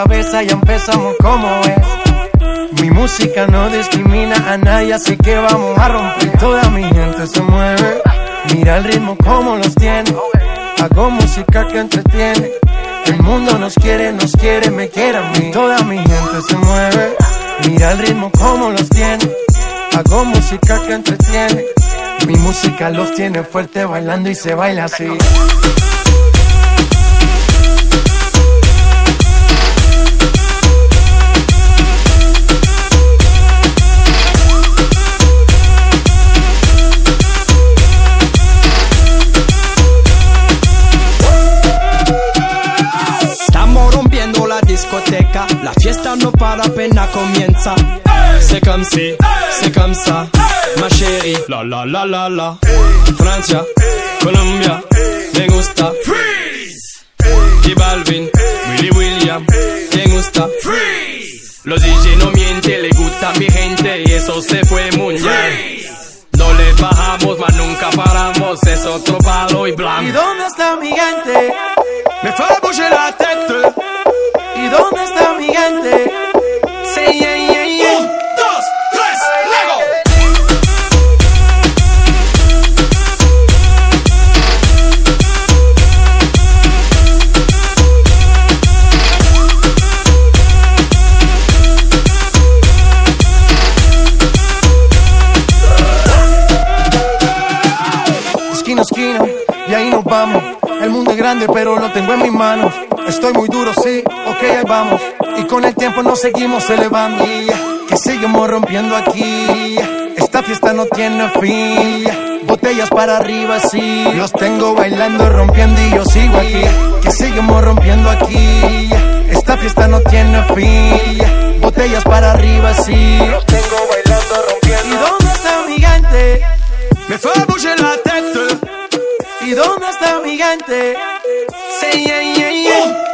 cabeza, ya empezamos como es. Mi música no discrimina a nadie, así que vamos a romper. Toda mi gente se mueve, mira el ritmo como los tiene. Hago música que entretiene. El mundo nos quiere, me quiere a mí. Toda mi gente se mueve, mira el ritmo como los tiene. Hago música que entretiene. Mi música los tiene fuerte bailando y se baila así. La fiesta no para, apenas comienza. C'est comme si, c'est comme ça, ma chérie. La la la la la. Francia, Colombia, me gusta. Freeze. J Balvin, Willy William, me gusta. Freeze. Los DJ no mienten, le gusta a mi gente y eso se fue muy bien. No le bajamos, mas nunca paramos, es otro palo y blanco. ¿Y dónde está mi gente? Me fue a bouger la tête. ¿Y dónde está mi gente? Sí, yeah, yeah, yeah. 1, 2, 3, ¡Lego! Esquina a esquina, y ahí nos vamos. El mundo es grande, pero lo tengo en mis manos. Estoy muy duro, sí, ok, ahí vamos. Y con el tiempo nos seguimos elevando. Que seguimos rompiendo aquí. Esta fiesta no tiene fin. Botellas para arriba, sí. Los tengo bailando, rompiendo y yo sigo aquí. Que seguimos rompiendo aquí. Esta fiesta no tiene fin. Botellas para arriba, sí. Los tengo bailando, rompiendo. ¿Y dónde está mi gente? Me fue a bouger la tête. ¿Y dónde está mi gente? Sí, yeah, yeah, yeah.